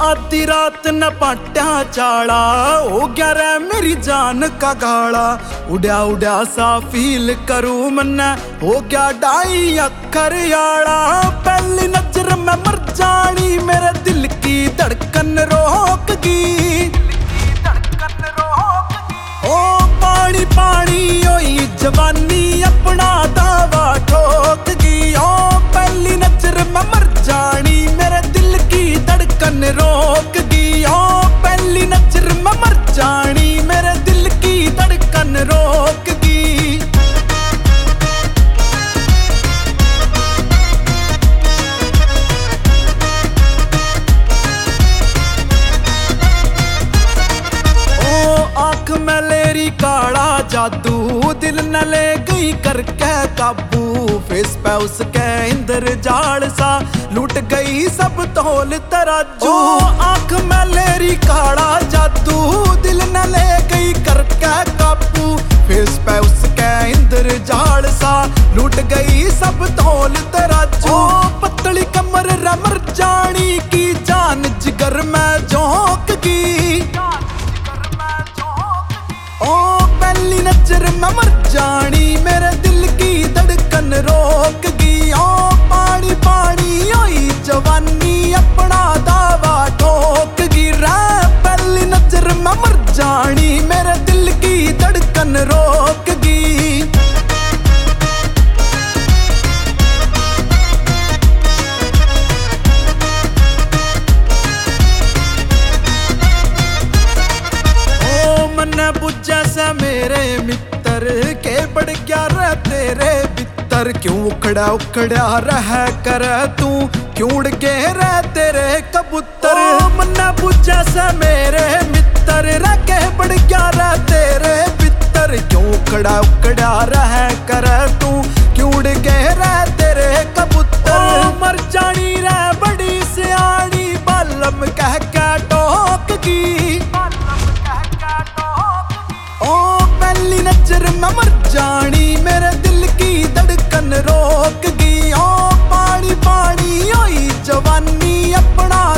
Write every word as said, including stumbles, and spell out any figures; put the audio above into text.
आधी रात न पाट्या चाला हो गया रे मेरी जान का गाला। उड़या उड़या सा फील करूं मन्ने हो गया डाई अखर याला। पहली नजर में मर जानी मेरे दिल की धड़कन रोक गी। ओ पानी पानी होई जवानी अपना दावा ठोक गी। ओ पहली नजर में मर जानी मेरे दिल की धड़कन रोक गी। ओ पहली नजर में मर जानी मेरे दिल की धड़कन रोक गी। आँख में लेरी काला जादू दिल न ले गई करके काबू। फेस पे उसके इंदर जाल सा लूट गई सब तोल तराजू। आँख में लेरी काला जादू दिल न ले गई करके काबू। फेस पे उसके इंदर जाल सा लूट गई सब तोल तराजू। पतली कमर रमर जानी की जान जिगर में झोंक गी। ओ पहली नजर में मर जानी मेरे दिल की धड़कन रोक गी। ओ पानी पानी होई जवानी अपना दावा ठोक गी। रे पहली नजर में मर जानी मेरे दिल की धड़कन रोक गी। मन्ने बुझा सा मेरे मित्र के बढ़ गया रे तेरे भीतर। क्यों उखड़ा उखड़ा रह कर तू क्यों उड़ गए रे तेरे कबूतर। मन्ने बुझा सा मेरे मित्र रे के बढ़ गया रे तेरे भीतर। क्यों उखड़ा उखड़ा रह कर तू क्यों उड़ गए रे तेरे कबूतर। मर जानी रे बड़ी सियानी बालम कह के टोक गी। पहली नजर में मर जानी मेरे दिल की धड़कन रोक गी। ओ पानी पानी होई जवानी अपना